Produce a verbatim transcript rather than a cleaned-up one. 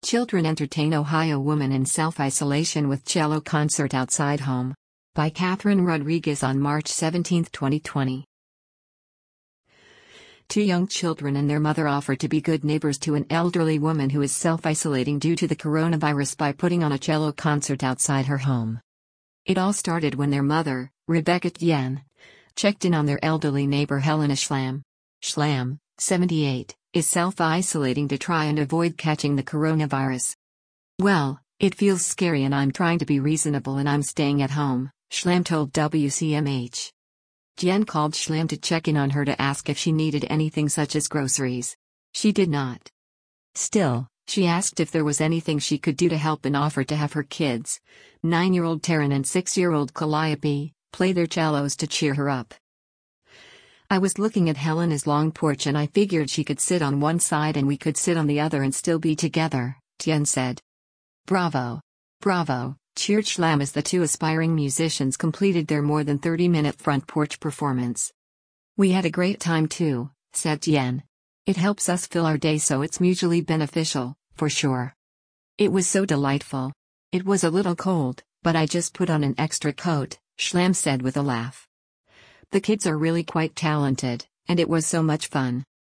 Children entertain Ohio woman in self-isolation with cello concert outside home. By Catherine Rodriguez on March seventeenth, twenty twenty. Two young children and their mother offer to be good neighbors to an elderly woman who is self-isolating due to the coronavirus by putting on a cello concert outside her home. It all started when their mother, Rebecca Tien, checked in on their elderly neighbor Helena Schlam. Schlam, seventy-eight, is self-isolating to try and avoid catching the coronavirus. "Well, it feels scary and I'm trying to be reasonable and I'm staying at home," Schlam told W C M H. Tien called Schlam to check in on her to ask if she needed anything such as groceries. She did not. Still, she asked if there was anything she could do to help and offered to have her kids, nine-year-old Taryn and six-year-old Calliope, play their cellos to cheer her up. "I was looking at Helena's long porch and I figured she could sit on one side and we could sit on the other and still be together," Tien said. "Bravo! Bravo!" cheered Schlam as the two aspiring musicians completed their more than thirty-minute front porch performance. "We had a great time too," said Tien. "It helps us fill our day so it's mutually beneficial, for sure. It was so delightful. It was a little cold, but I just put on an extra coat," Schlam said with a laugh. "The kids are really quite talented, and it was so much fun."